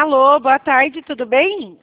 Alô, boa tarde, tudo bem?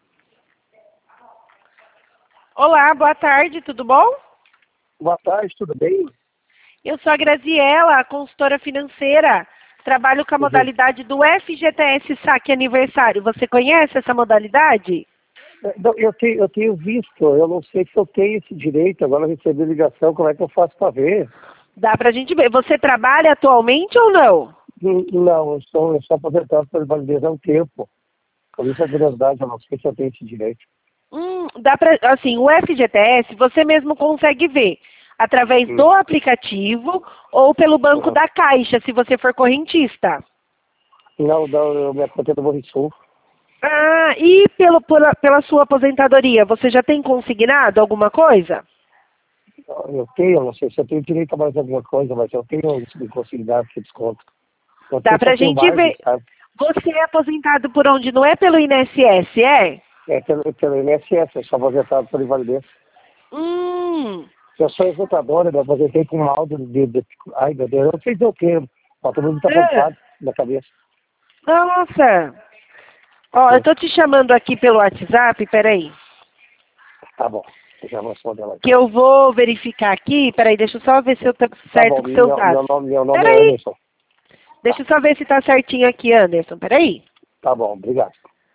Olá, boa tarde, tudo bom? Boa tarde, tudo bem? Eu sou a Graziela, consultora financeira. Trabalho com a modalidade do FGTS Saque Aniversário. Você conhece essa modalidade? Não, eu tenho visto, eu não sei se eu tenho esse direito, agora eu recebi ligação, como é que eu faço para ver? Dá pra gente ver. Você trabalha atualmente ou não? Não, eu sou aposentado por validez há um tempo. Por isso a curiosidade, eu não sei se eu tenho esse direito. Dá pra, assim, o FGTS você mesmo consegue ver através do aplicativo ou pelo banco Uhum. da Caixa, se você for correntista. Não, eu me aposentei do Morrissul. Ah, e pela sua aposentadoria, você já tem consignado alguma coisa? Eu não sei se eu tenho direito a mais alguma coisa, mas eu tenho isso de possibilidade de desconto. Eu Dá sei que pra eu tenho gente margem, ver. sabe? Você é aposentado por onde? Não é pelo INSS, é? É pelo INSS, eu sou aposentado por invalidez. Hum, Eu sou executadora, eu me aposentei com um laudo Ai, meu Deus, eu não sei dizer o quê. Ó, todo mundo tá é. avançado na cabeça. Nossa. Ó, eu Sim. tô te chamando aqui pelo WhatsApp, peraí. Tá bom. Já avançou dela Que aqui. eu vou verificar aqui, peraí, deixa eu só ver se eu tô Tá certo bom, com os seus dados. meu nome é Peraí, Anderson. deixa eu só ver se tá certinho aqui, Anderson, peraí. Tá bom, obrigado.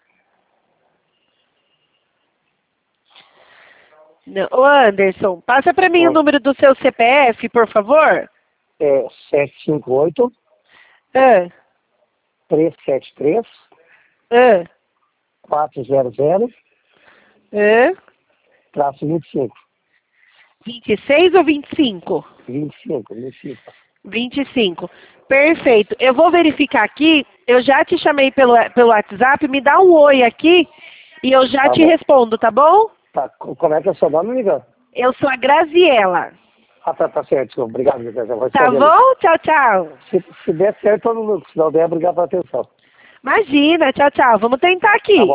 Não, ô Anderson, passa pra mim o Oi. número do seu CPF, por favor. É 758 Ah, 373 ah, 400 ah. traço 25. 26 ou 25? 25. 25. Perfeito. Eu vou verificar aqui. Eu já te chamei pelo WhatsApp. Me dá um oi aqui e eu já Tá te bom. respondo, tá bom? Tá, como é que é o seu nome, amiga? Eu sou a Graziela. Ah, tá certo. Obrigado, amiga. Já vou Tá responder ali. bom? Tchau, tchau. Se der certo, todo mundo. Se não der, obrigado pela atenção. Imagina. Tchau, tchau. Vamos tentar Tá bom. aqui.